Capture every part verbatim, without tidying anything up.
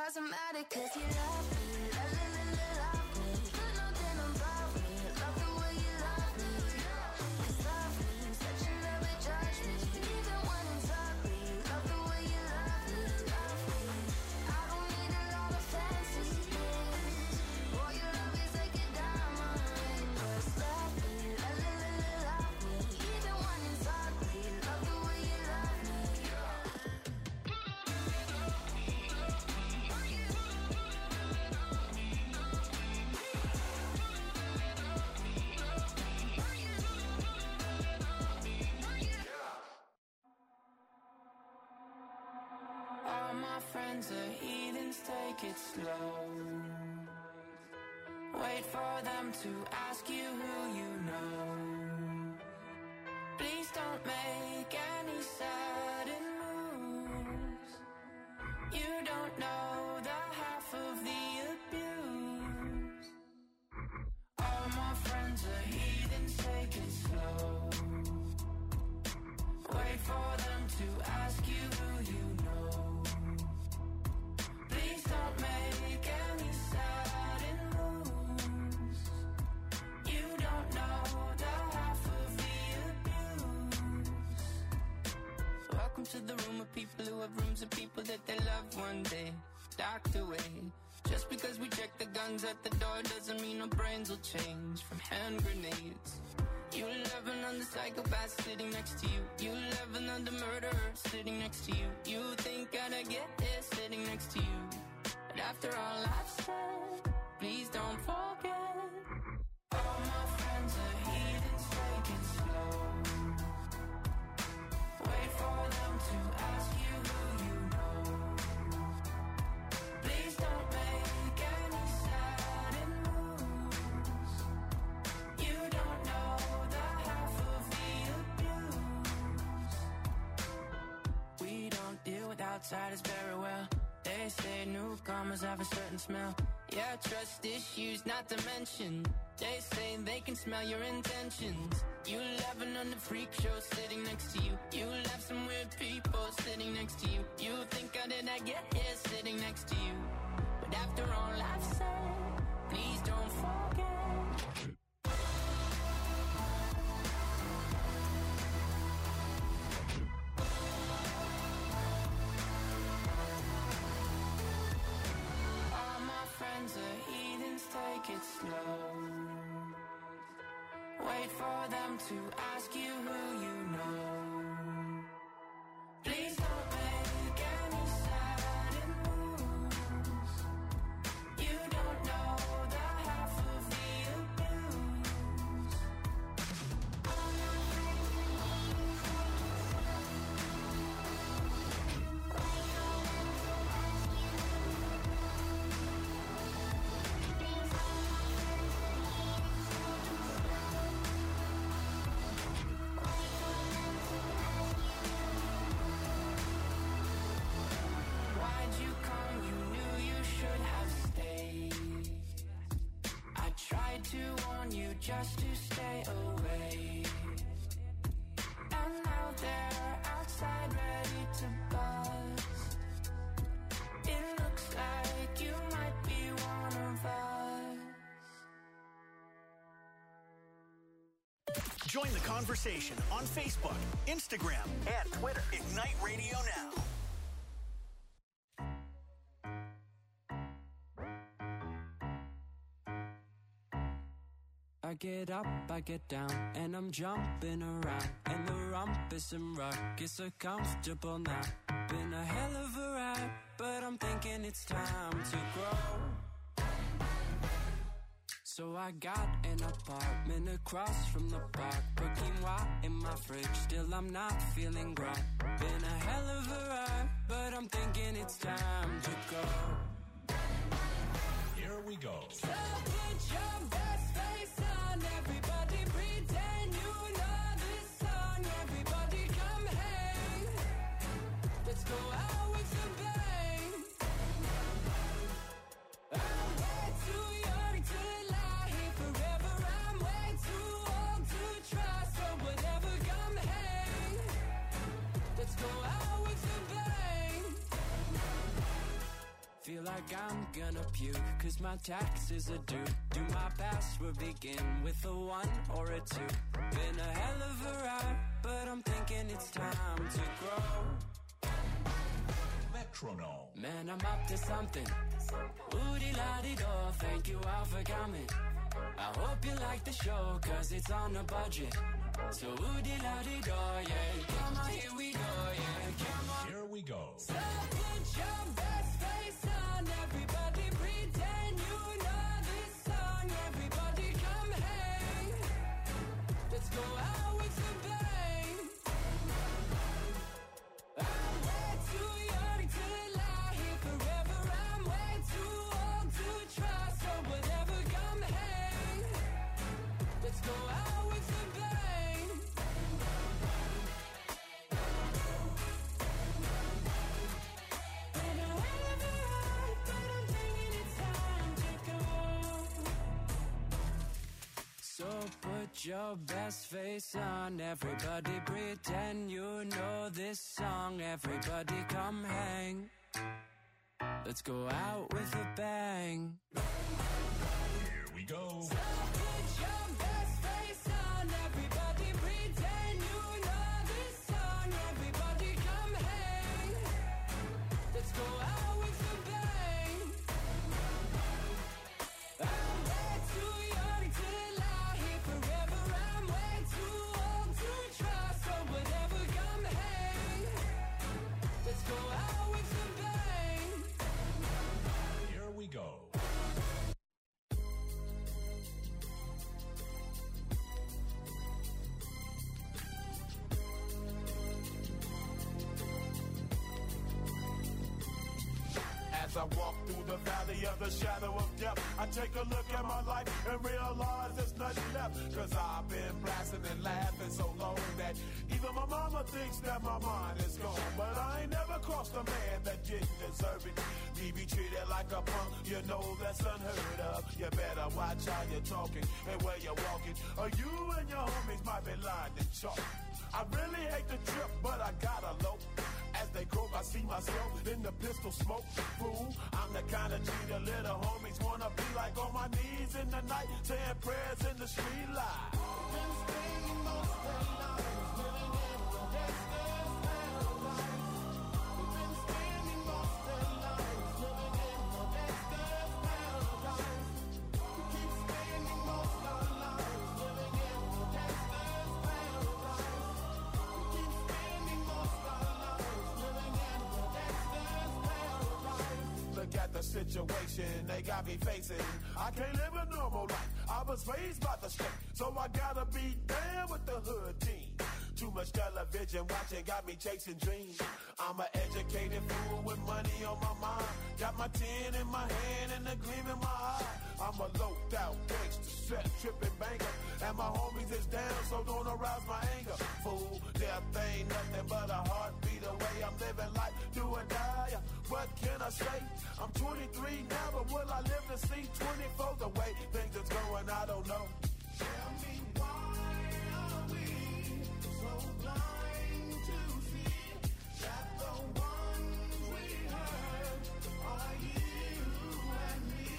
doesn't matter, cause you love me, love, love, love, love me. You know that I'm above me, love the way you love me. Cause love me, such a never judge me. Even when it's ugly, love the way you love me, love me. I don't need a lot of fancy things. All your love is like a diamond ring. Just love me, love, love, love, love me. Even when it's ugly, love the way you love me. All my friends are heathens, take it slow. Wait for them to ask you who you know. Please don't make any sudden moves. You don't know the half of the abuse. All my friends are heathens, take it slow. Wait for them to ask you who you know. Please don't make any sudden moves. You don't know the half of the abuse. Welcome to the room of people who have rooms of people that they love one day docked away. Just because we check the guns at the door doesn't mean our brains will change from hand grenades. You love another psychopath sitting next to you. You love another murderer sitting next to you. You think I'd get here sitting next to you. But after all I've said, please don't forget. All my friends are heathens, take it slow. Wait for them to ask you who you know. Please don't make any sudden moves. You don't know the half of the abuse. We don't deal with outsiders very well. They say newcomers have a certain smell. Yeah, trust issues not to mention. They say they can smell your intentions. You laughing on the freak show sitting next to you. You laugh some weird people sitting next to you. You think how did I get here sitting next to you? But after all I've said, please don't forget. All my friends are heathens, take it slow. Wait for them to ask you who you know. Please don't make any sudden moves. You don't know the half of the abuse. Why'd you come? You knew you should have stayed. I tried to warn you just to stay away. And now they're outside ready to bust. It looks like you might be one of us. Join the conversation on Facebook, Instagram, and Twitter. Ignite Radio Now. I get up, I get down, and I'm jumping around. And the rumpus and ruckus are comfortable now. Been a hell of a ride, but I'm thinking it's time to grow. So I got an apartment across from the park. Put quinoa in my fridge, still I'm not feeling right. Been a hell of a ride, but I'm thinking it's time to go. Here we go. So put your best face on, everybody pretend you know this song. Everybody come hang, let's go out with a bang. I'm way too young to lie here forever. I'm way too old to try, so whatever, come hang, let's go out with a bang. Feel like cause my taxes are due. Do my password begin with a one or a two? Been a hell of a ride, but I'm thinking it's time to grow. Metronome. Man, I'm up to something. Woody-la-di-do, thank you all for coming. I hope you like the show, cause it's on a budget. So woody-la-di-do, yeah. Come on, here we go, yeah. Come on. Here we go. So put your best face on, everybody pretend you know this song. Everybody come hang. Let's go out with a bang. I'm way too young to lie here forever. I'm way too old to try. So whatever, come hang. Let's go out with a bang. Been a hell of a ride, but I'm thinking it's time to go. So put your best face on, everybody pretend you know this song. Everybody come hang. Let's go out with a bang. Here we go. Put your best face on, everybody pretend you know this song. Everybody come hang. Let's go out with a bang. I'm way too young to lie here forever. I'm way too old to try. So whatever, come hang. Let's go out with a bang. Here we go. As I walk through the valley of the shadow of death, I take a look at my life and realize there's nothing left. Cause I've been blasting and laughing so long that even my mama thinks that my mind is gone. But I ain't never crossed a man that didn't deserve it. Me be treated like a punk, you know that's unheard of. You better watch how you're talking and where you're walking, or you and your homies might be lying to chalk. I really hate the trip, but I gotta low. As they croak, I see myself in the pistol smoke. Fool, I'm the kind of G the little homies wanna be like, on my knees in the night, saying prayers in the street light. Been spending most of their lives living in the gangster's paradise. We've been spending most of their lives living in the gangster's paradise. We keep spending most of our lives living in the gangster's paradise. We keep spending most of our lives living in the gangster's paradise. Look at the situation they got me facing. I can't live a normal life. I was raised by the state, so I gotta be down with the hood team. Too much television watching got me chasing dreams. I'm an educated fool with money on my mind. Got my tin in my hand and a gleam in my eye. I'm a loped out gangster, set tripping banker, and my homies is down, so don't arouse my anger. Fool, death ain't nothing but a heartbeat away. I'm living life, do or die. What can I say? I'm twenty-three now, but will I live to see twenty-four? The way things is going, I don't know. Tell me why are we so blind to see that the ones we hurt are you and me?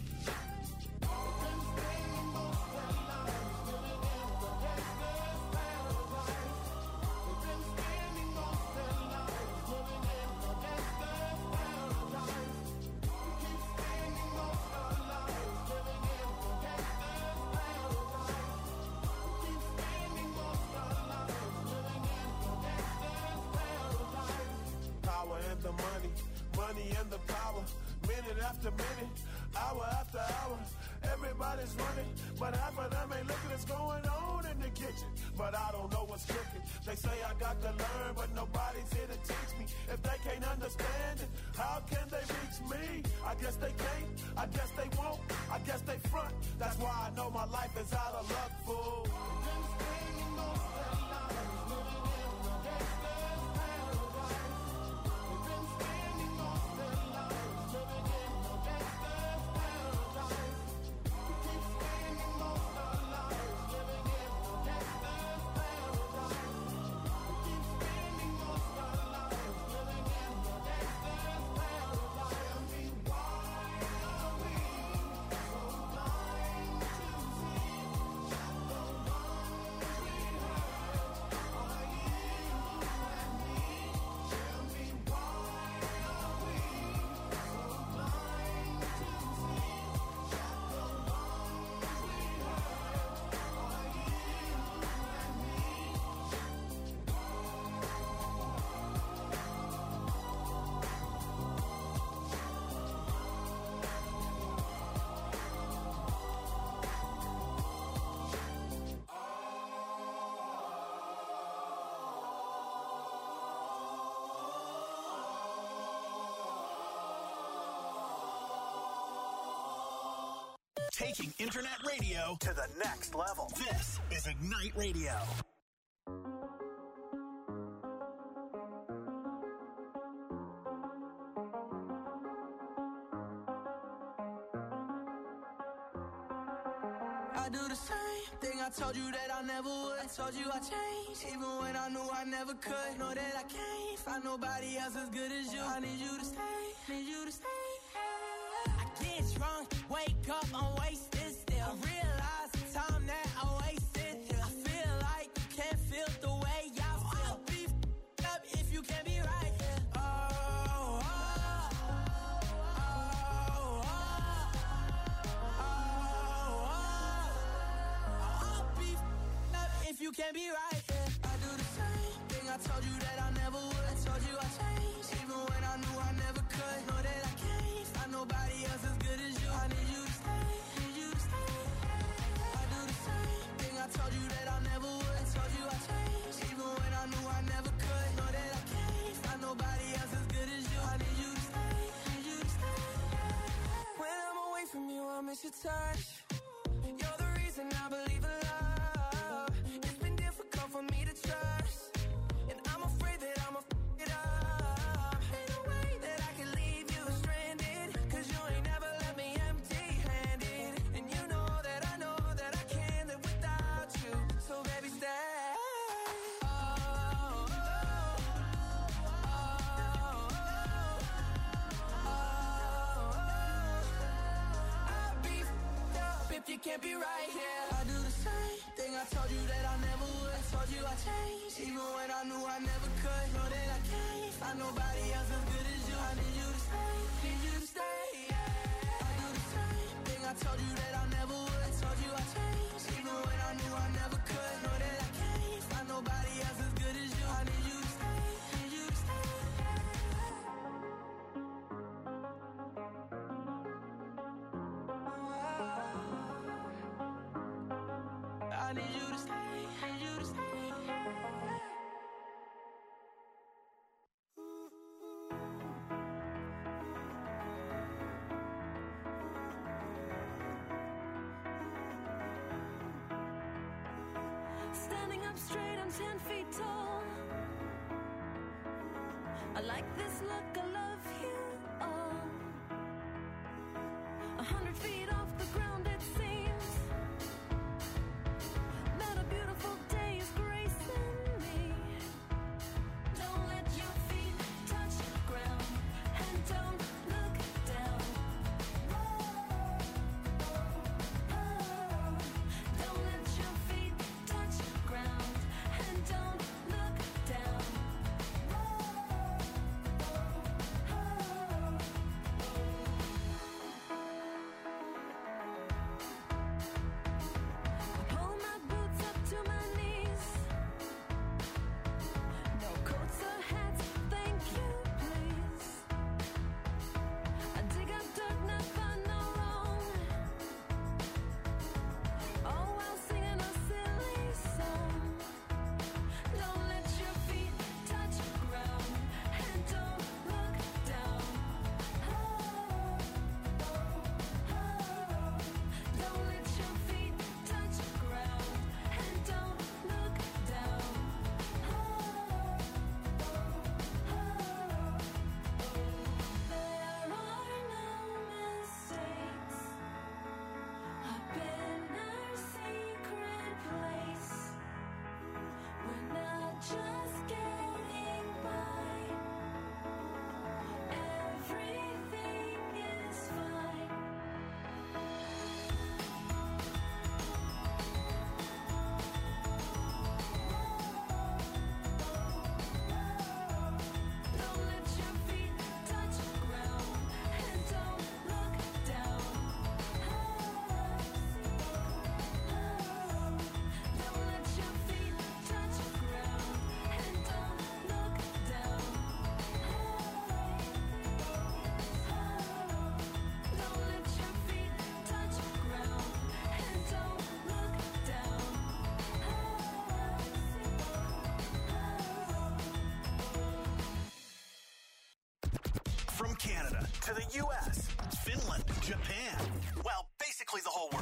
We've been spending most of our lives living in the gangster's paradise. We've been spending most of our lives living in the gangster's paradise. We keep spending most of our lives living in the gangster's paradise. We keep spending most of our lives living in the gangster's paradise. Power and the money, money and the power. Minute after minute, hour after hour, everybody's running, but half of them ain't looking what's going on in the kitchen. But I don't know what's cooking. They say I got to learn, but nobody's here to teach me. If they can't understand it, how can they reach me? I guess they can't, I guess they won't, I guess they front. That's why I know my life is out of luck, fool. Been spending most of their lives living in the gangster's paradise. We've been spending most of their lives living in the gangster's paradise. We keep spending most of our lives living in the gangster's paradise. We keep spending most of our lives living in the gangster's paradise. Tell me why are we Taking internet radio to the next level. This is Ignite Radio. I do the same thing I told you that I never would. I told you I changed, even when I knew I never could. Know that I can't find nobody else as good as you. I need you to stay, need you to stay. I get drunk, wake up, I'm wasted still. I realize the time that I wasted here. I feel like you can't feel the way I feel. I'll be f***ed up if you can't be right here. Oh, oh, oh, oh, oh, oh. I'll be f***ed up if you can't be right here. I do the same thing I told you that I never would. I told you I changed, even when I knew I never could. Know that I can't find nobody else as good as you. I need you to stay, need you to stay. I do the same thing I told you that I never would. I told you I changed, even when I knew I never could. Know that I can't find nobody else as good as you. I need you to stay, need you to stay. When I'm away from you, I miss your touch. You're the reason I believe in love. It's been difficult for me to trust, and I'm afraid that I'ma f*** it up. Ain't no way that I can leave you stranded, cause you ain't never left me empty-handed. And you know that I know that I can't live without you. So baby, stay. Oh, oh, oh, oh, oh. I'll be f***ed up if you can't be right here. I do the same thing I told you that I never would. I told you I changed, even when I knew I never could. Know that I can't find nobody else as good as you. I need you to stay, need you to stay. I do the same thing I told you that I never would. I told you I changed, even when I knew I never could. Know that I can't find nobody else as good as you. I need you to stay, need you to stay. I need you to stay, need you to stay. Standing up straight, I'm ten feet tall. I like this look, I love you all. A hundred feet off the ground, it seems that a beautiful day is gracing me. Don't let your feet touch the ground, and don't look down. Don't let your feet touch the ground, and don't look down. Pull my boots up to my knees. No coats or hats, thank you, please. I dig up dirt, not find no wrong. All while singing a silly song. Don't let your feet touch the ground, and don't look down. Don't let your feet touch the ground, and don't look down. There are no mistakes. I've been our secret place. We're not just getting by. Everything is fine. Don't let your feet touch the ground, and don't look down. Don't let your feet touch the ground, and don't look down. Don't let your feet touch the ground, and don't look down. From Canada to the U S, Finland, Japan. Well, basically the whole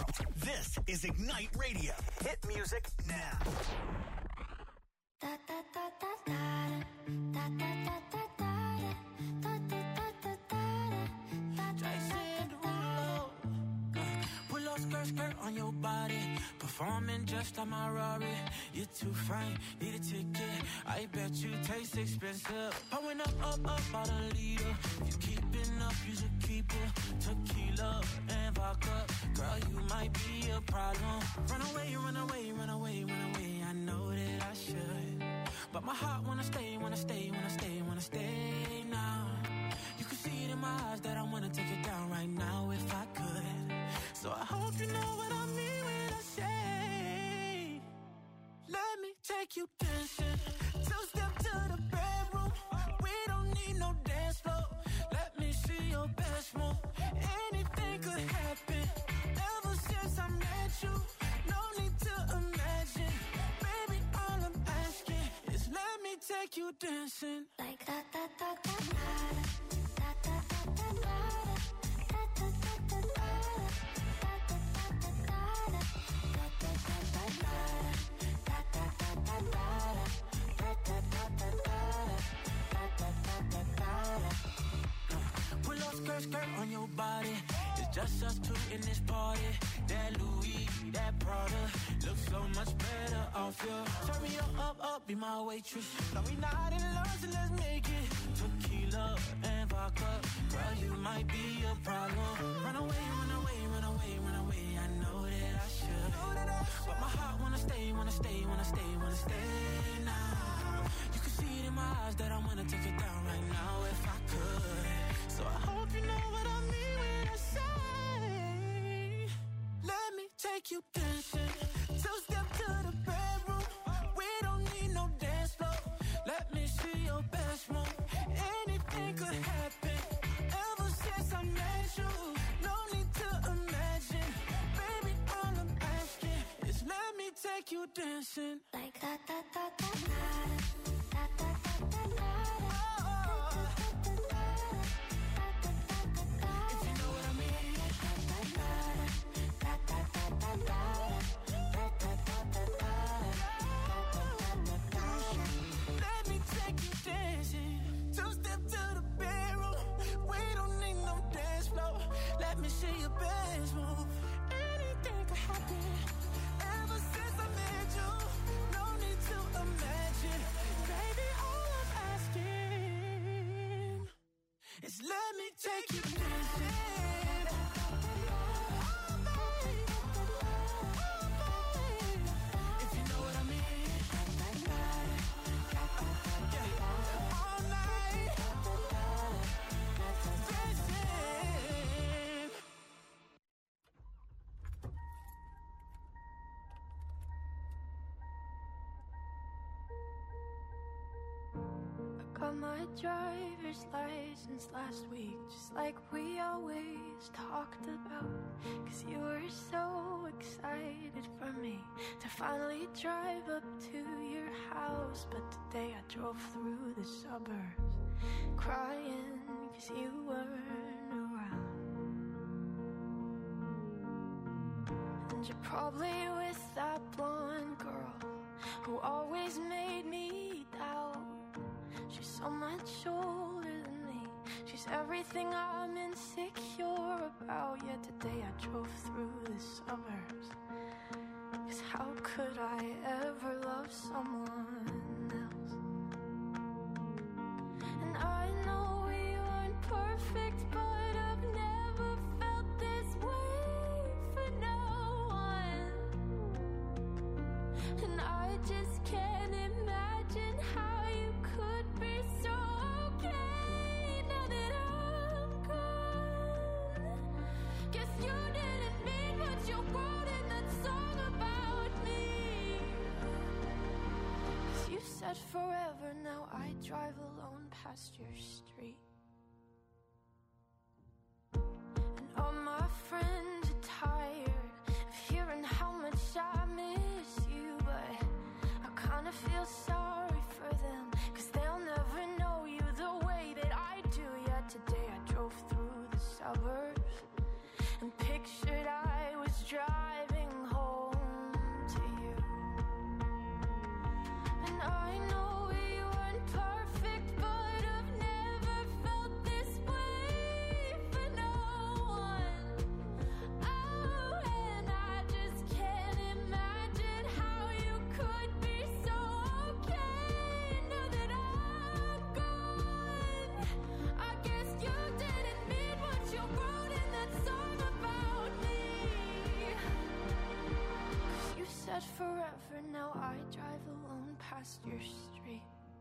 is Ignite Radio. Hit music now. Da da da da da da da da da da da da da da da. Jason Derulo. Pull up skirt, skirt on your body. Performing just like my Rari. You're too fine, need a ticket. I bet you taste expensive. Pouring up, up, up, out a leader. If you keeping up, you should keep it. Tequila and vodka. Girl, you might be a problem. Run away, run away, run away, run away. I know that I should. But my heart wanna stay, wanna stay, wanna stay, wanna stay now. You can see it in my eyes that I wanna take it down right now if I could. So I hope you know what I mean when I say, let me take you dancing. Two step to the bedroom. We don't need no dance floor. Let me see your best move. Anything could happen. Ever since I met you, no need to imagine. Baby, all I'm asking is let me take you dancing. Like da da da da da da da da da da da da da da. Pull up skirt, skirt on your body. It's just us two in this party. That Louis, that Prada looks so much better off you. Turn me up, up, up, be my waitress. No, we not in love, so let's make it. Tequila and vodka. Girl, you might be a problem. Run away, run away, run away, run away. I know that I should. But my heart wanna stay, wanna stay, wanna stay, wanna stay now. You can see it in my eyes that I wanna take it down right now if I could. So I hope you know what I mean when I say, let me take you dancing. Two step to the bedroom. We don't need no dance floor. Let me see your best move. Anything could happen. Ever since I met you, no need to imagine. Baby, all I'm asking is let me take you dancing. Like da da da da da da da da da da. Let me take you dancing. Two step to the bedroom. We don't need no dance floor. Let me see your best move. Anything could happen. Ever since I met you, no need to imagine. Baby, all I'm asking is let me take you dancing. Got my driver's license last week, just like we always talked about. Cause you were so excited for me to finally drive up to your house. But today I drove through the suburbs crying cause you weren't around. And you're probably with that blonde girl who always made me doubt. She's so much older than me. She's everything I'm insecure about. Yet today I drove through the suburbs. Cause how could I ever love someone else? And I know we weren't perfect, but I've never felt this way for no one. And I just can't imagine how you could be so okay now that I'm gone. Guess you didn't mean what you wrote in that song about me. Cause you said forever, now I drive alone past your street. And all my friends are tired of hearing how much I miss you, but I kinda feel sorry for them, cause they'll never know you the way that I do. Yet today I drove through the suburbs and pictured I was driving home. drive alone past your street.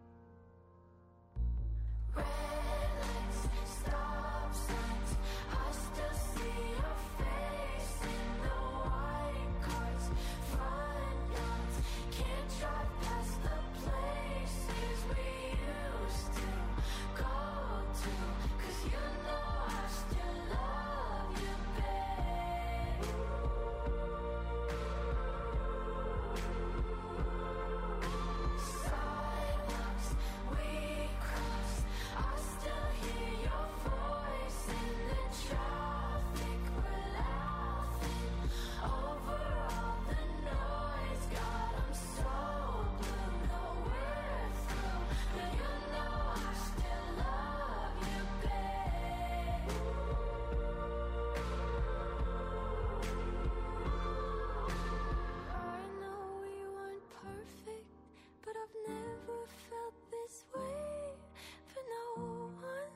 Red lights, stop signs, I still see your face in the white cars, front yards. Can't drive past the places we used to go to, 'cause you know I still love you, babe. Sidewalks we cross, I still hear your voice in the traffic. We're laughing over all the noise. God, I'm so blue, no we're through, but you know I still love you, babe. I know we weren't perfect, but I've never felt this way for no one.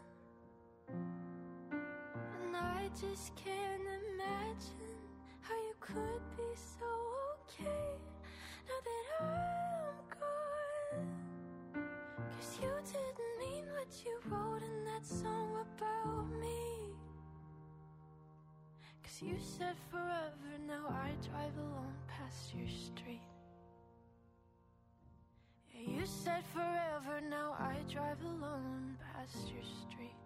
And I just can't imagine how you could be so okay now that I'm gone. 'Cause you didn't mean what you wrote in that song about me. 'Cause you said forever, now I drive alone past your street. Yeah, you said forever, now I drive alone past your street.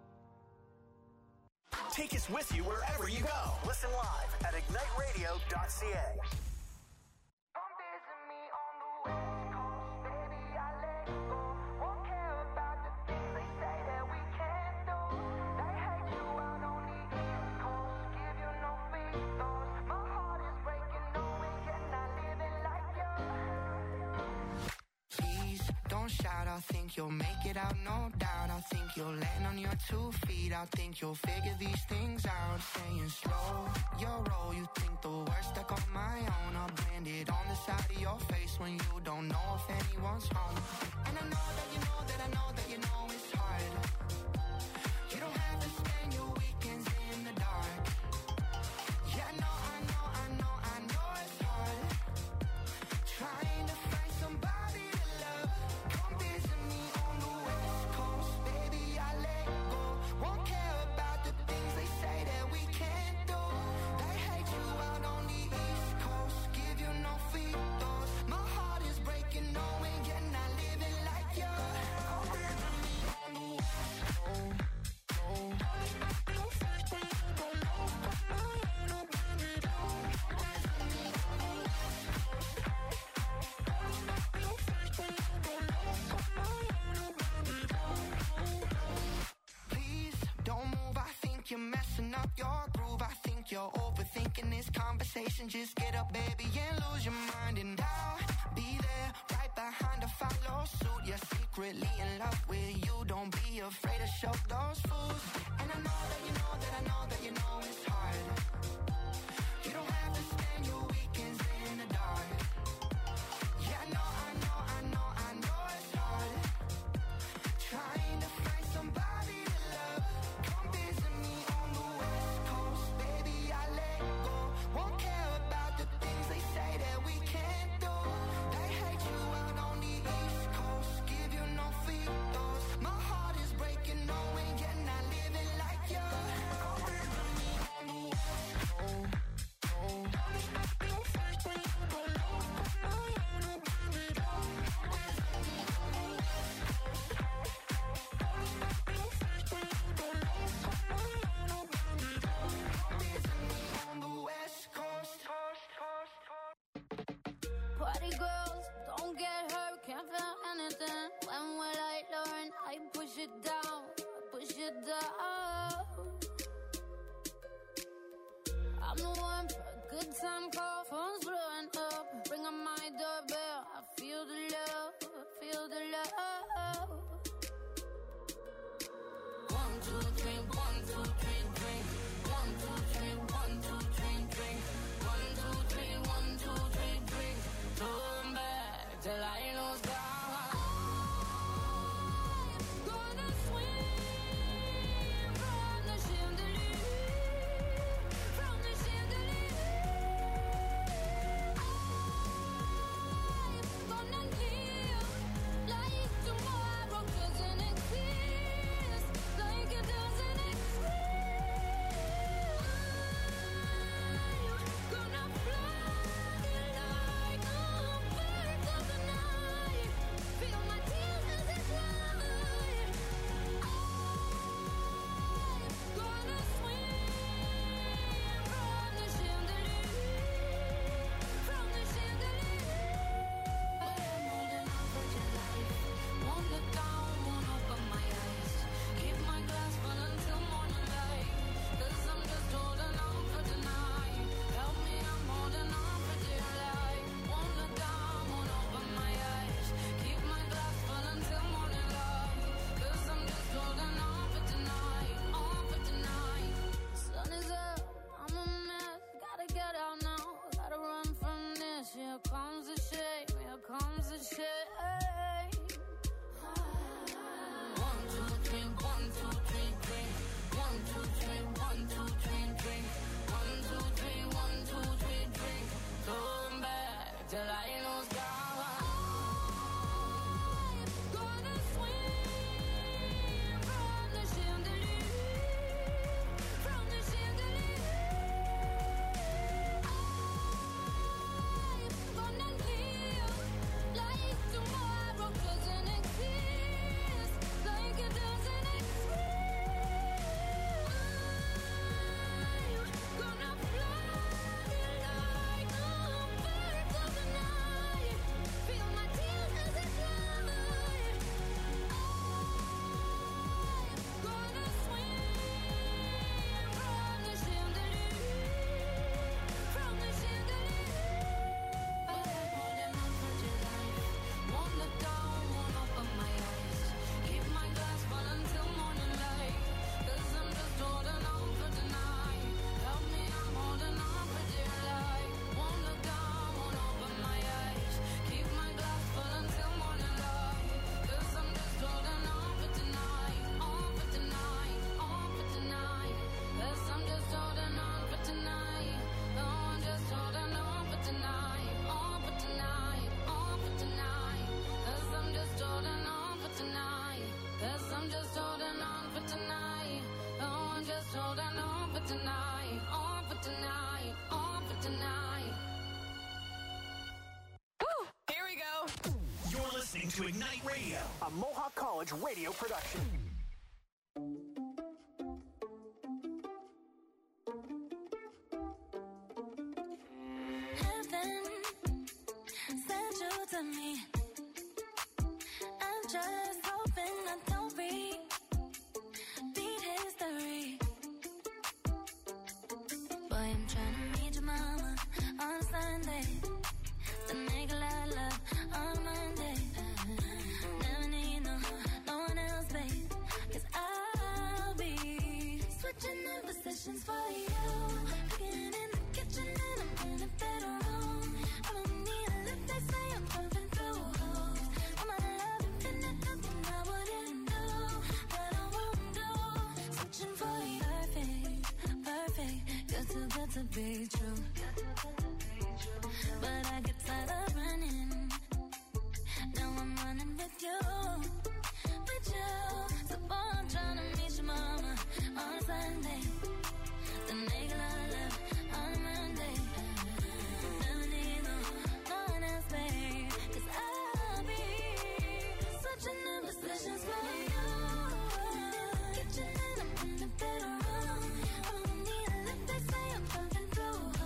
Take us with you wherever you go. Listen live at ignite radio dot c a. Come visit me on the West Coast, baby, I let go. Won't care about the things they say that we can't do. They hate you out on the East Coast, give you no free throws. My heart is breaking, knowing you're not living like you. Please don't shout, I think you'll make it out, no doubt. I think you'll land on your two feet. I think you'll figure these things out. Staying slow, your roll. You think the worst stuck on my own. I'll brand it on the side of your face when you don't know if anyone's home. And I know that you know that I know that you know it's hard. You don't have to spend your weekends in the dark. Yeah, I know, I know, I know, I know it's hard. Trying to find somebody to love. Come visit me on the West Coast, baby, I let go. Won't care about the things they say that we can't do. They hate you out on the East Coast, give you no free throws. My heart is breaking, knowing you're not living like you. Come visit me on the West Coast. Please don't move, I think you're messing up your groove. I think you're overthinking this conversation. Just get up, baby, and lose your mind. And I'll be there right behind to follow suit. You're secretly in love with you, don't be afraid to show those fools. And I know that you know that I know that you know it's hard. You don't have to spend your weekends in the dark. Yeah, I know, I know, I know, I know it's hard. Trying to find somebody to love. Come visit me on the West Coast, baby, I let go. Won't care about the things they say that we can't do. They hate you out on the East Coast, give you no free throws. My heart is breaking, knowing you're not living like you. Come visit me on the West Coast. Party girls, don't get hurt, can't feel anything. When will I learn? I push it down, push it down. I'm the one for a good time call, phone's blowing up. Bring on my doorbell, I feel the love, I feel the love. One, two, three, one, two, three, drink. One, two, three, one, two, three, drink. One, two, three, one, two, three, drink. Turn back. say. One, two, three, one, two, three, three. One, two, three, one, two, three, three. One, two, three, one, two, three, three. Come back till I lose God. I'm gonna swim from the chandelier, from the chandelier. I'm gonna live like tomorrow doesn't exist, like it doesn't exist. I'm gonna fly like a bird of the night. Feel my tears as they fly. I'm gonna swim from the chandelier, from the chandelier. But I'm holding on for dear life. Won't look down, won't open my eyes. Keep my glass full until morning light. Cause I'm just holding on for tonight. Help me, I'm holding on for dear life. Won't look down, won't open my eyes. Keep my glass full until morning light. Cause I'm just holding on for tonight. On for tonight, on for tonight. Cause I'm just holding on for tonight. No, I'm just holding on for tonight. On for tonight, on for tonight. Cause I'm just holding on for tonight. Cause I'm just holding on for tonight. No, I'm just holding on for tonight. On for tonight, on for tonight. Here we go. You're listening to Ignite Radio, a Mohawk College radio production. Heaven sent you to me. I'm just hoping I don't repeat history. Boy, I'm trying to meet your mama on Sunday. To make a lot of love on Monday. Never need no, no one else, babe. Cause I'll be switching in positions for you. Cooking in the kitchen and I'm in the bedroom. I don't need a lift, they say I'm pumping through holes. All my love infinite, nothing I wouldn't do, that I won't do. Switching for you, perfect, perfect. Good too good to be true. But I get tired of running. Now I'm running with you, with you. So boy, I'm trying to meet your mama on Sunday. Then make a lot of love on Monday. Never need no, no one else, babe. Cause I'll be switching in positions for you. Kitchen and I'm in the bedroom. I don't need a lift, they say I'm pumping through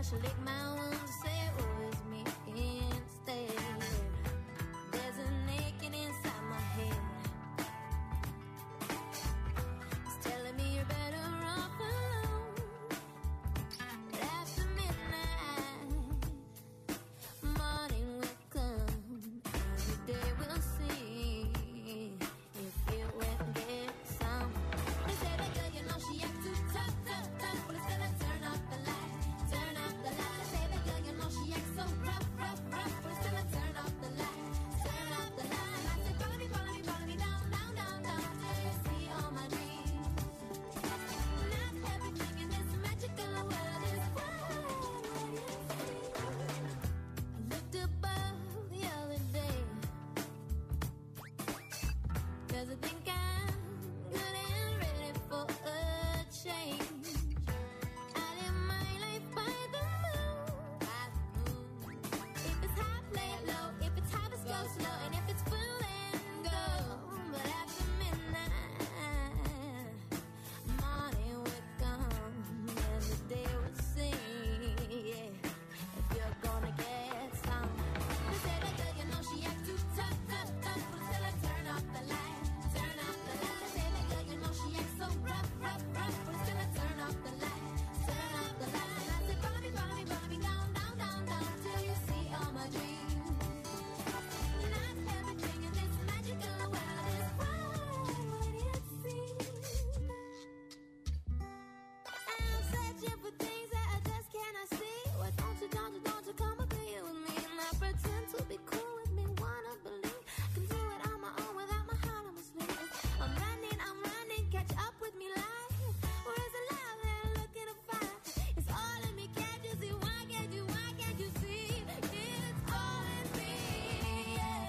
should lick my wounds and say it was me instead. There's a naked inside my head. It's telling me you're better off alone. But after midnight, morning will come. Every day we'll see if it will get some. They say that girl, you know she acts too tough, tough, tough. But instead I turn off the light, turn off the light. They say that girl, you know she acts so rough, rough, rough. But instead I turn off the light, turn off the light. I say follow me, follow me, follow me down, down, down, down till you see all my dreams. Not everything in this magical world is what it seems. I looked above the other day, 'cause I think I'm good and ready for a change. I live my life by the moon, by the moon. If it's high, play it low. If it's high, let's go slow. And if it's full, then go. But after midnight, morning will come and the day will sing. Yeah, if you're gonna get some. They say that girl, you know she acts too tough, tough, tough. But still I turn off the light, turn off the light. They say that girl, you know she acts so rough, rough, rough. But still I turn off the light, turn off the light. I say follow me, follow me, follow me down, down, down, down till you see all my dreams. Not everything in this magical world is what it seems. I'm searching for things that I just cannot see. Why don't you, don't you, don't you come up here with me? And I pretend to be cool with me, wanna believe I can do it on my own without my heart on my sleeve. I'm running, I'm running, catch up with me live. Where is the love that I'm looking to find? It's all in me, can't you see? Why can't you, why can't you see? It's all in me, yeah.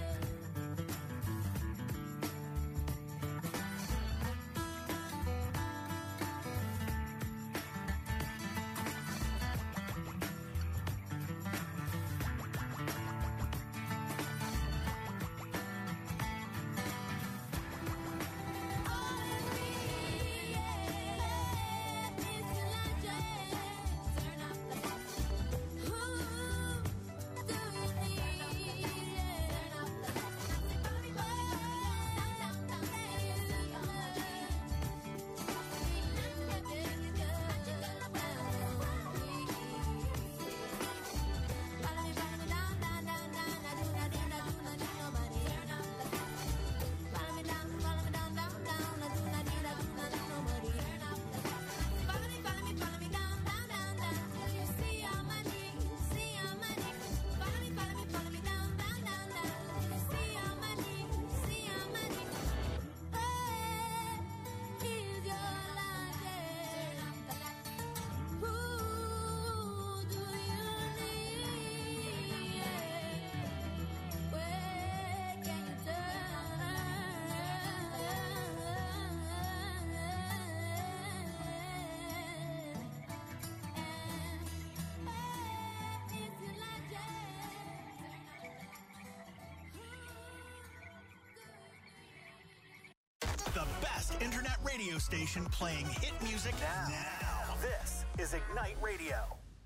The best internet radio station playing hit music now. now. This is Ignite Radio.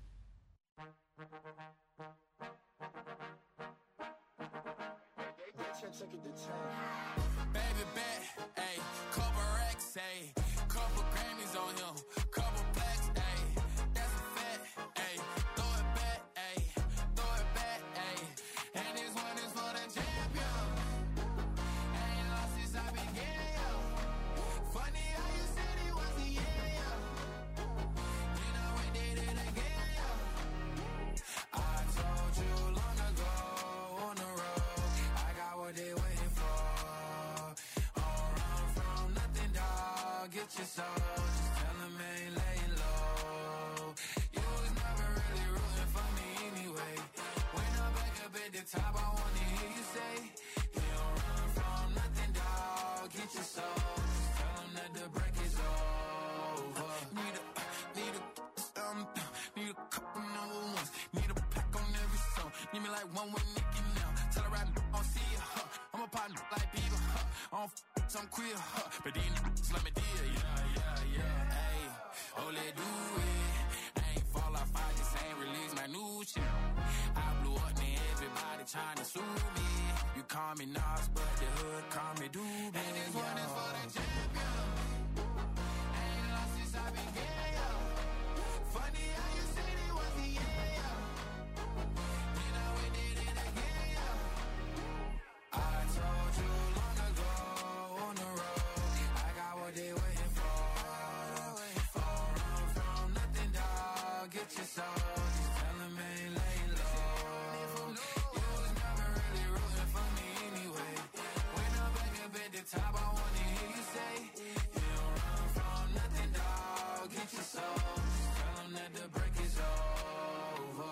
Baby bet, ayy, couple racks, ayy, couple Grammys on him, couple blacks, ayy, that's a fact, ayy, throw it back, ayy, throw it back, ayy, and this one is for the champion, ain't lost since I began, yo, funny how you said it was the end, yo, then I went did it again, yo, I told you long ago on the road, I got what they waiting for. Get your soul, just tell them I ain't laying low. You was never really rooting for me anyway. When I'm back up at the top, I wanna hear you say, you don't run from nothing, dog. Get your soul, just tell them that the break is over. Need a, need a, um, need a couple number ones. Need a pack on every song. Need me like one with Nicki now. Tell her I don't see you, huh. I'm a partner like Bieber, huh. I don't f some queer, huh. But these niggas let me deal, yeah, yeah, yeah, ayy. Oh, let do it. I ain't fall off, I just ain't release my new shit. I blew up, man, everybody trying to sue me. You call me Nas, but the hood call me Doobie. And this one is for the champion. I ain't lost since I began, yo. Funny how you said it was the end, yo. Then I went did it again, yo. I told you long ago on the road, I got what they waiting for. Don't run from nothing, dog. Get your soul. Just tell them ain't laying low. You was never really rooting for me anyway. When I'm back up at the top, I wanna hear you say, you don't run from nothing, dog. Get your soul. Just tell them that the break is over.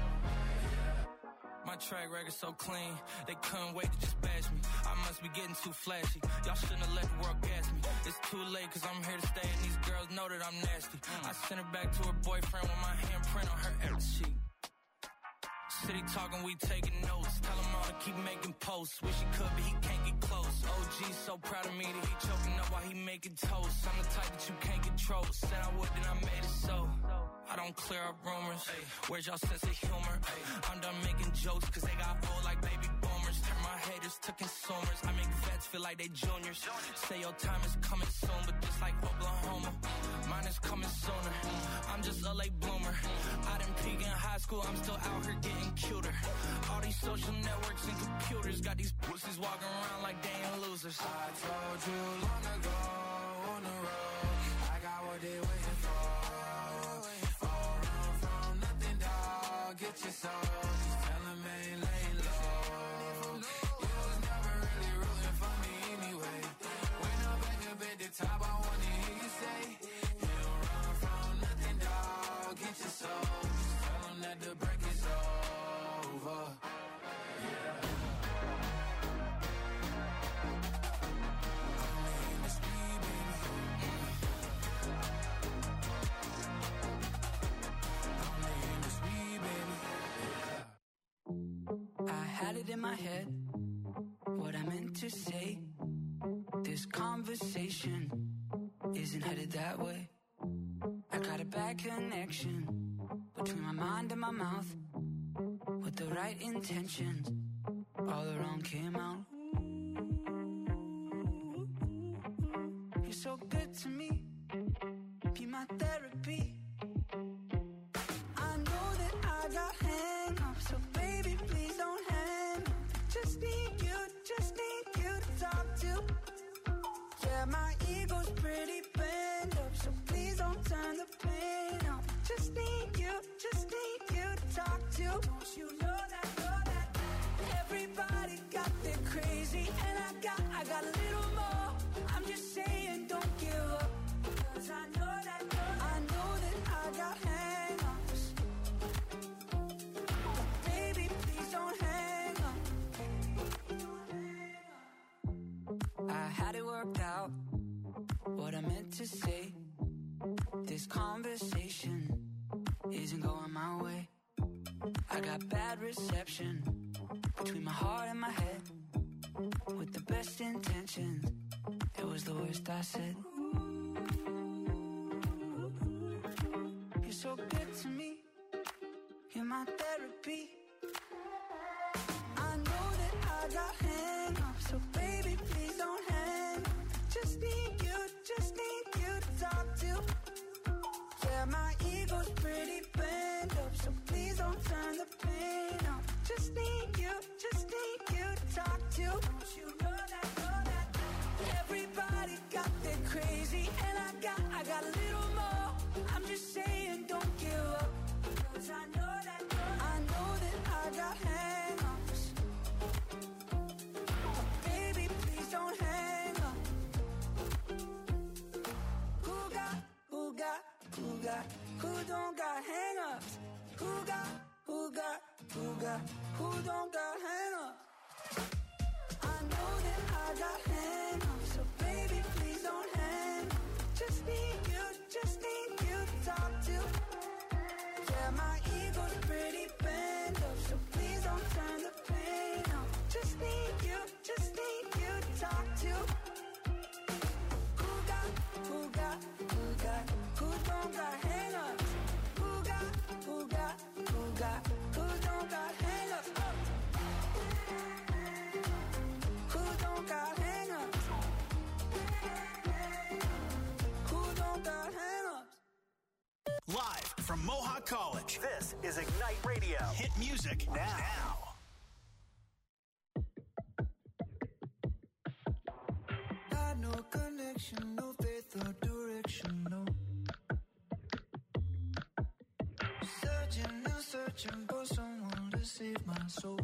My track record so clean, they couldn't wait to just bash me. I must be getting too flashy. Y'all shouldn't have let the world gas me. It's too late cause I'm here to stay and these girls know that I'm nasty. I sent her back to her boyfriend with my handprint on her every sheet. City talking, we taking notes. Tell him all to keep making posts. Wish he could, but he can't get close. O G so proud of me that he choking up while he making toast. I'm the type that you can't control. Said I would, then I made it so. I don't clear up rumors. Where's y'all sense of humor? I'm done making jokes cause they got old like baby boomers. Turn my haters to consumers. I make vets feel like they juniors. Say your time is coming soon, but just like Oklahoma, mine is coming sooner. I'm just a late bloomer. I didn't peak in high school, I'm still out here getting cuter. All these social networks and computers got these pussies walking around like they ain't losers. I told you long ago on the road, I got what they waiting for. Don't run from nothing, dog. Get your soul. Just tell them ain't laying low. You was never really rooting for me anyway. When I'm back up at the top, I wanna hear you say, you don't run from nothing, dog. Get your soul. Just tell them that the break is over. I had it in my head, what I meant to say. This conversation isn't headed that way. I got a bad connection between my mind and my mouth. With the right intentions, all the wrong came out. You're so good to me, be my therapy. I know that I got hang-ups, so baby, please don't hang up. Just need you, just need you to talk to. Yeah, my ego's pretty bent up, so please don't turn the pain up. Just need you, just need you to talk to. Don't you know that, know that everybody got their crazy, and I got, I got a little more. I'm just saying, don't give up, cause I know that, know that I know that I got hang-ups. Baby, please don't hang up. I had it worked out, what I meant to say. This conversation isn't going my way. I got bad reception between my heart and my head. With the best intentions, it was the worst I said. You're so good to me, you're my therapy. I know that I got hang-ups, so baby, please don't hang up. Just need you, just need you to talk to. Yeah, my ego's pretty bent up, so please don't turn the pain up. Just need you, just need you to talk to. Don't you know that, know that everybody got their crazy, and I got, I got a little more. I'm just saying, don't give up, cause I know that, I know that I got hang-ups. Baby, please don't hang up. Who got, who got, who got, who don't got hang-ups? Who got, who got, who got, who don't got hang-ups? I know that I got hang-ups, so baby, please don't hang up. Just need you, just need you to talk to. Yeah, my ego's pretty bent up, so please don't turn the pain up. Just need you, just need you to talk to. Who got, who got, who got, who don't got hang-ups? Who got, who got, is Ignite Radio. Hit music now. Had no connection, no faith or direction, no. Searching and searching for someone to save my soul.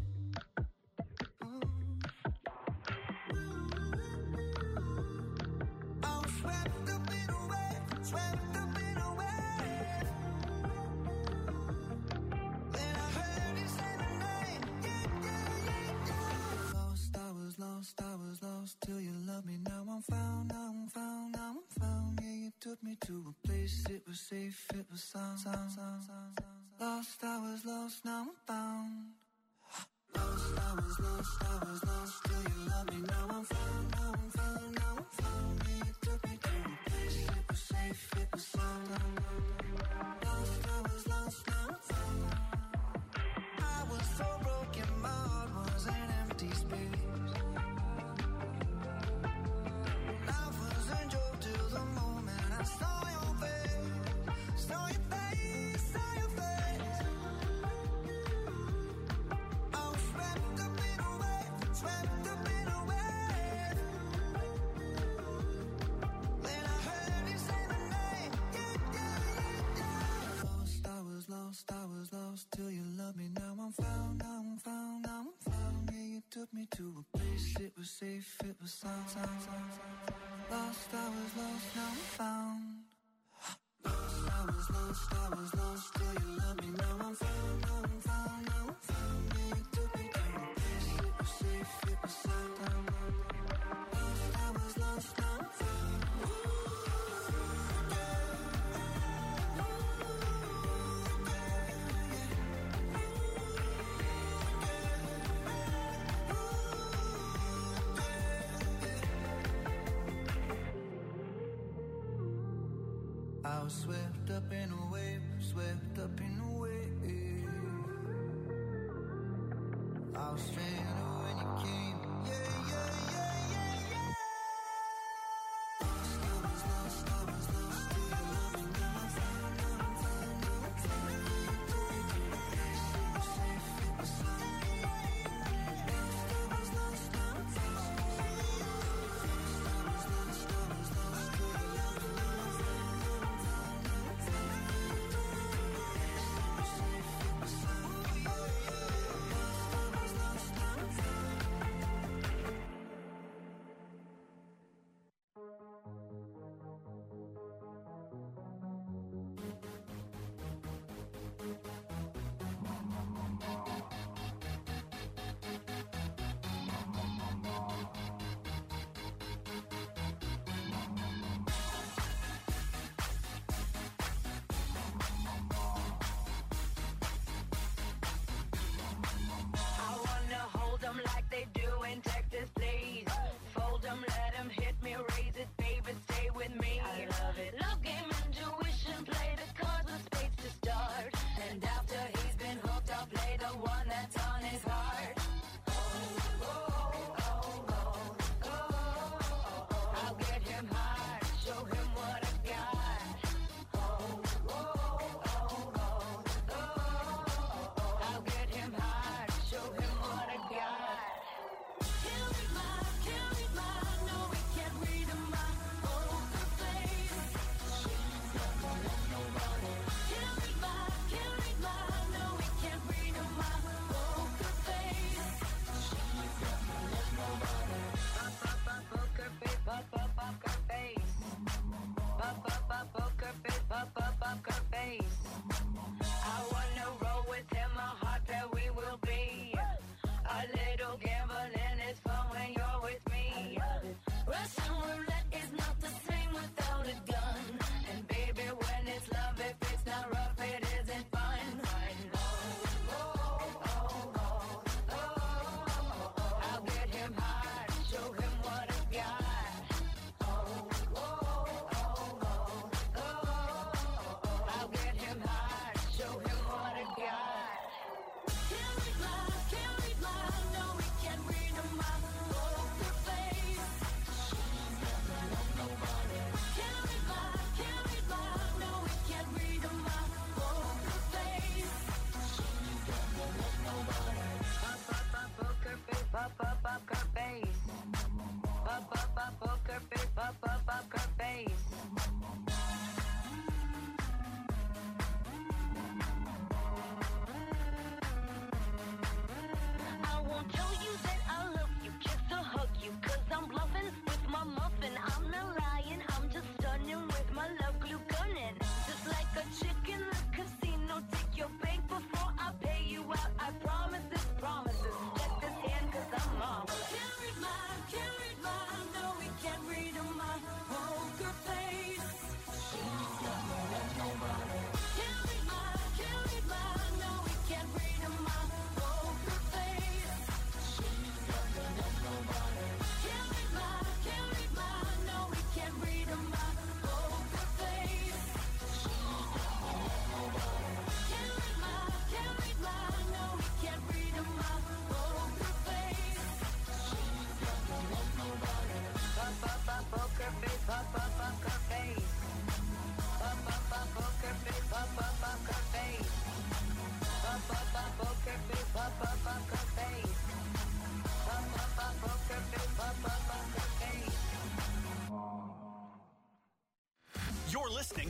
Till you love me, now I'm found, now I'm found, now I'm found. Yeah, you took me to a place, it was safe, it was sound, sound, sound, sound, sound. Lost, I was lost, now I'm found. Lost, I was lost, I was lost. Till you love me, now I'm found, now I'm found, now I'm found. Yeah, you took me to a place, it was safe, it was sound. Lost, I was lost, now I'm found. I was so broken, my heart was an empty space. Saw your face, saw your face, saw your face. I was swept up in a wave, swept up in a wave. Then I heard you say my name, yeah, yeah, yeah, yeah. Lost, I was lost, I was lost. Till you love me, now I'm found, now I'm found, now I'm found. Yeah, you took me to a place, it was safe, it was sound, sound, sound, sound. Lost, I was lost, now I'm found. Lost, I was lost, I was lost. Till you love me, now I'm found, now I'm found, now I'm found. Yeah, you took me to a place, it was safe, it was sound. Lost, I was lost, now I'm found. I was swept up in a wave, swept up in a wave. I was stranded when you came, yeah, yeah, yeah, yeah, yeah. Lost, I was lost, I was lost. Till you love me, now I'm found, now I'm found, now I'm found. You took me to a place, it was safe, it was sound. Lost, I was lost, now I'm found. Lost, I was lost, I was lost. Till you love me, now I'm found, now I'm found, now I'm found. You took me to a place, it was safe, it was sound. Lost, I was lost, now I'm found.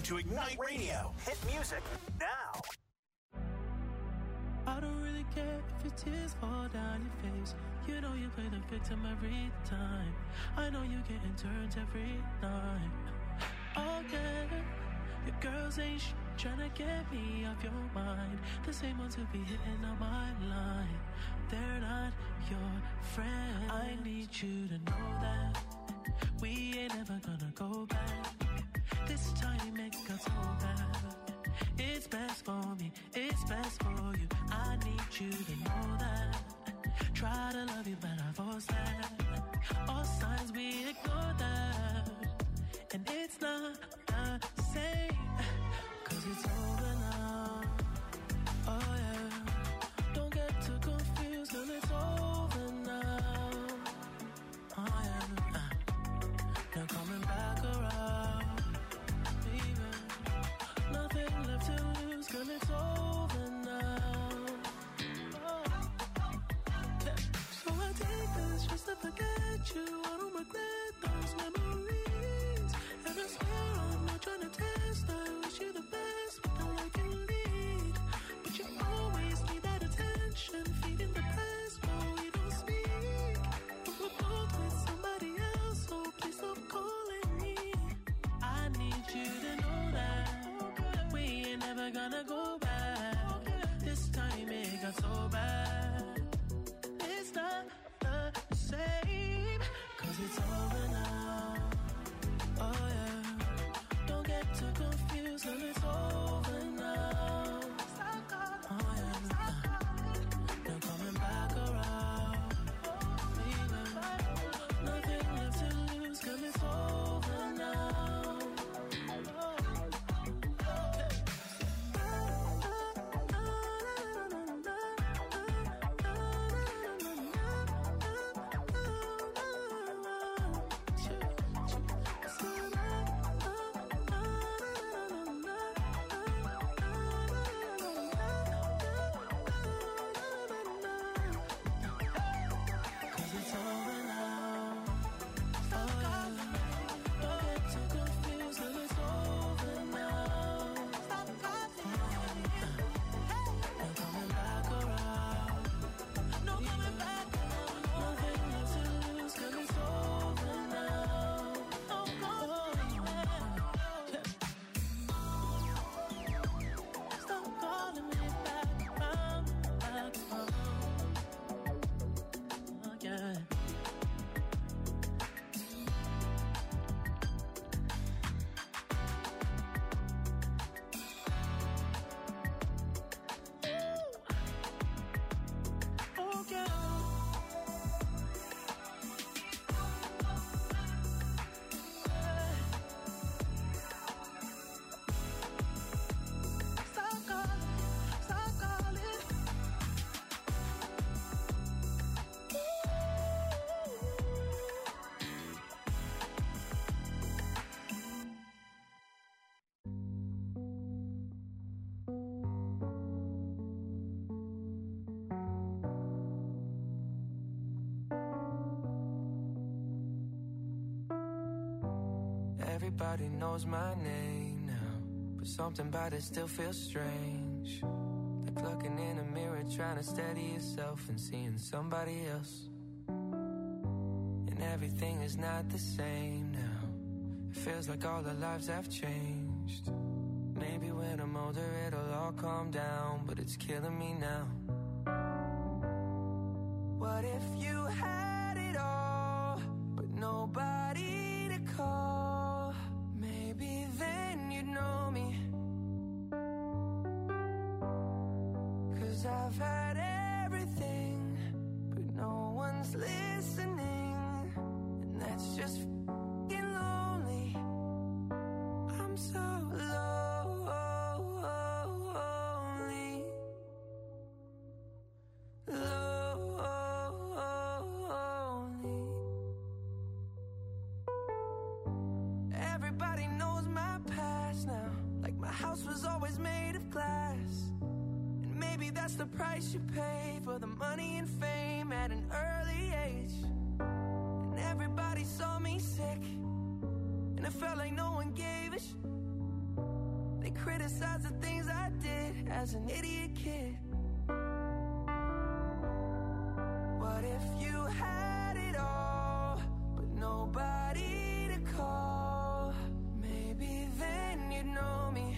to Ignite Radio. Hit music now. I don't really care if your tears fall down your face. You know you play the victim every time. I know you getting turned every night. Okay, your girls ain't sh- trying to get me off your mind. The same ones who be hitting on my line. They're not your friend. I need you to know that we ain't ever gonna go back. This time it got so bad. It's best for me, it's best for you. I need you to know that. Try to love you, but I force that. All signs we ignore that. And it's not the same, cause it's over now. Oh yeah, don't get too confused, cause it's over now. Oh yeah, uh, no coming back around. Even nothing left to lose, cause it's over now. Oh. Yeah. So I take this just to forget you. I don't regret those memories. And I swear I'm not trying to test. I wish you the best, but I can lead. But you always need that attention, feeding the past while we don't speak. But we're both with somebody else, so please stop calling me. I need you to know that we ain't never gonna go back. This time it got so bad. It's not the same, cause it's over now. Oh yeah, don't get too confused, and it's over now. Oh yeah, no coming back around. Even nothing left to lose, cause it's over now. Everybody knows my name now, but something about it still feels strange. Like looking in a mirror, trying to steady yourself and seeing somebody else. And everything is not the same now. It feels like all our lives have changed. Maybe when I'm older it'll all calm down, but it's killing me now. What if you had it all, but nobody to call? Maybe then you'd know me. Cause I've had everything, but no one's listening. And that's just f***ing lonely. I'm so lonely. Lonely. Everybody knows my past now. Like my house was always made of glass. And maybe that's the price you pay for the money and fame at an early age. And everybody saw me sick, and it felt like no one gave a sh- criticize the things I did as an idiot kid. What if you had it all, but nobody to call? Maybe then you'd know me.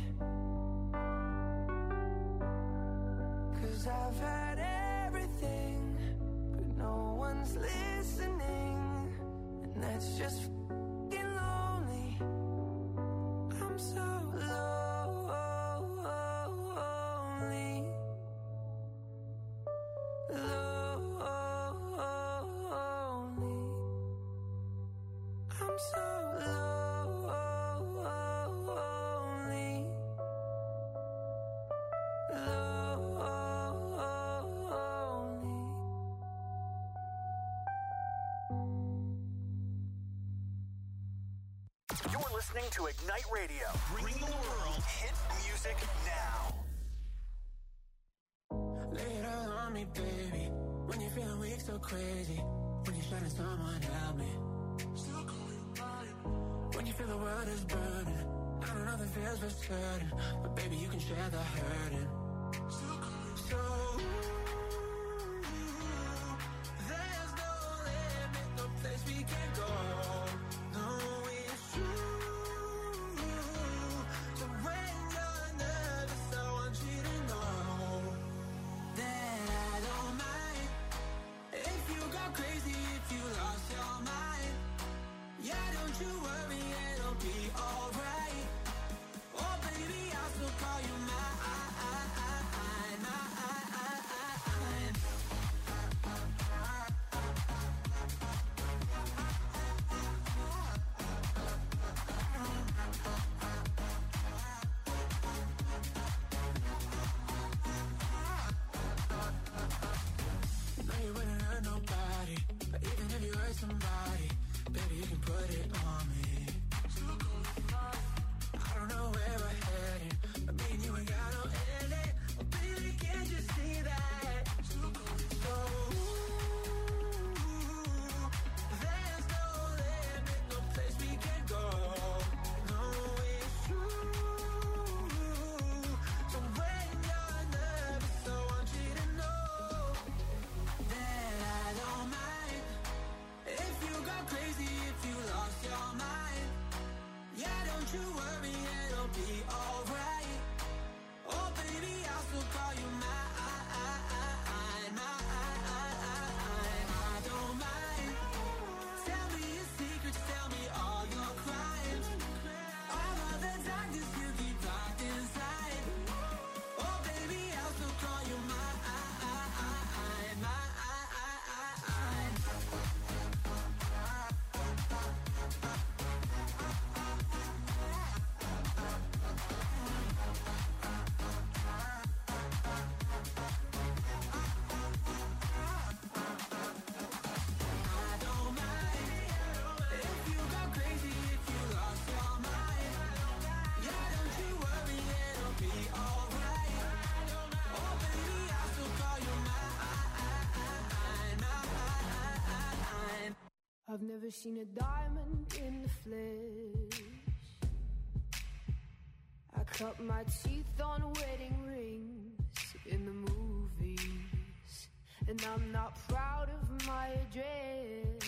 Cause I've had everything, but no one's listening. And that's just f***ing lonely. I'm so lonely. Lonely. I'm so lonely. Lonely. You're listening to Ignite Radio, bringing the world hit music now. Lay it all on me, baby. When you're feeling weak, so crazy. When you're shining, someone help me. Still call you mine. When you feel the world is burning, I don't know if it feels for certain, but baby, you can share the hurting. Still call you so. There's no limit, no place we can go. No, it's true. So when you're nervous, I want you to know that I don't mind if you go crazy, if you lost your mind. Yeah, don't you worry, it'll be alright. Oh baby, I'll still call you mine. No, you wouldn't hurt nobody, but even if you hurt somebody, baby, you can put it on me. I don't know where we're heading, but me and you ain't got no ending. Oh, baby, can't you see that? So, there's no limit, no place we can go. No, it's true. So when you're nervous, I want you to know that I don't mind if you go crazy, if you lost your mind. Yeah, don't you worry, it'll be alright. Oh baby, I'll still call you mine. Mine. I don't mind. Tell me your secrets, tell me all your crimes. All of the darkness you keep locked inside. Oh baby, I'll still call you mine. Mine. I don't mind if you go crazy, if you lost your mind. Yeah, don't you worry, it'll be alright. Oh baby, I'll still call you mine. I've never seen a diamond in the flesh. I cut my teeth on wedding rings in the movies, and I'm not proud of my address.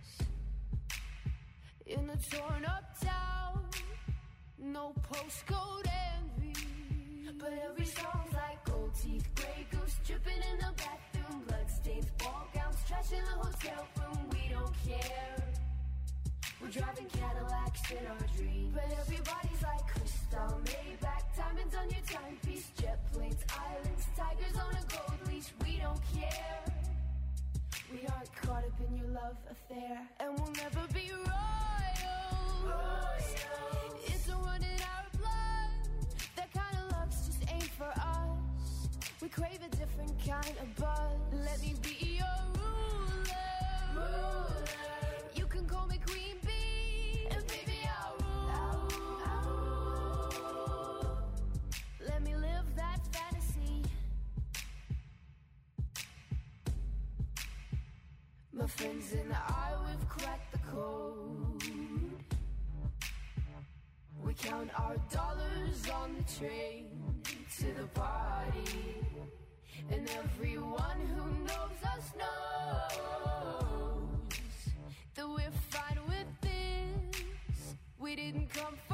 In a torn up town, no postcode envy, but every song's like gold teeth, gray goose dripping in the bathroom, bloodstains, ball gowns, trash in the hotel room. We don't care. We're driving Cadillacs in our dreams, but everybody's like crystal, Maybach, diamonds on your timepiece, jet planes, islands, tigers on a gold leash. We don't care. We aren't caught up in your love affair, and we'll never be royals. Royals. It's a run in our blood. That kind of love's just ain't for us. We crave a different kind of buzz. Let me be your ruler. Ruler. You can call me Queen Bee, and baby I'll rule. I'll rule. I'll rule. Let me live that fantasy. My friends and I, we've cracked the code. We We count our dollars on the train to the party. And everyone who knows us knows that we're fine with this. We didn't come for